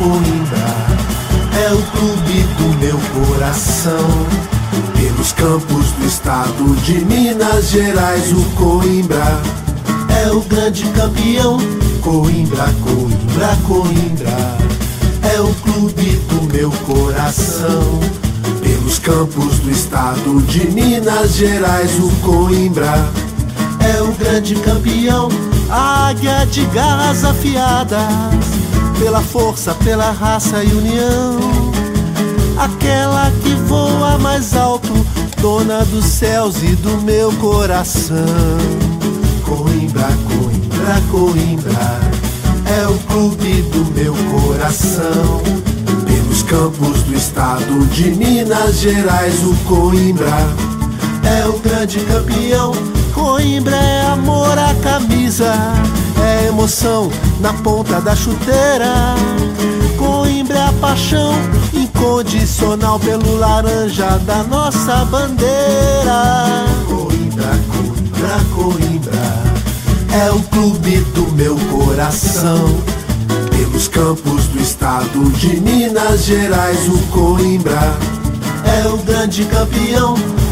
Coimbra é o clube do meu coração. Pelos campos do estado de Minas Gerais, o Coimbra é o grande campeão. Coimbra, Coimbra, Coimbra é o clube do meu coração. Pelos campos do estado de Minas Gerais, o Coimbra é o grande campeão. Águia de garras afiadas, pela força, pela raça e união, aquela que voa mais alto, dona dos céus e do meu coração. Coimbra, Coimbra, Coimbra é o clube do meu coração. Pelos campos do estado de Minas Gerais, o Coimbra é o grande campeão. Coimbra é amor à camisa, é emoção na ponta da chuteira. Coimbra é a paixão incondicional pelo laranja da nossa bandeira. Coimbra, Coimbra, Coimbra é o clube do meu coração. Pelos campos do estado de Minas Gerais, o Coimbra é o grande campeão.